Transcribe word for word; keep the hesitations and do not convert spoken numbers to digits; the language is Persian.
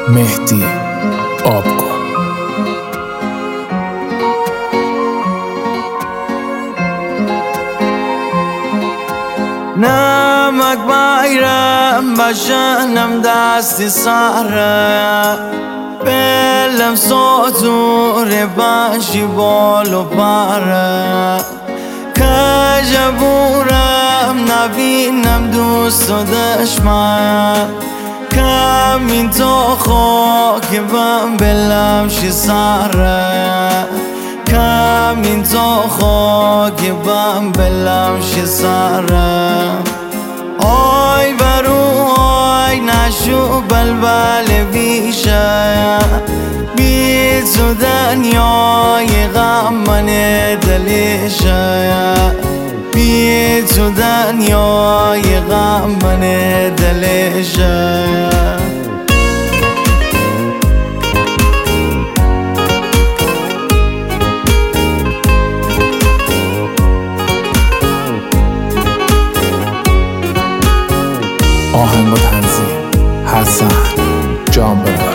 مهدی آبگو. نمک بايرم بشنم دستی سره بلم ساتور باشی بالو پره کجبورم نبینم دوست و دشمن کمین تو خاک بم بلم شی سره کمین تو خاک بم بلم شی سره آی برو آی نشو بلبل بیشه بی تو دنیای غم من دلشه بی تو دنیای غم من دلشه آهنگ و تنظیم حسن جانبران.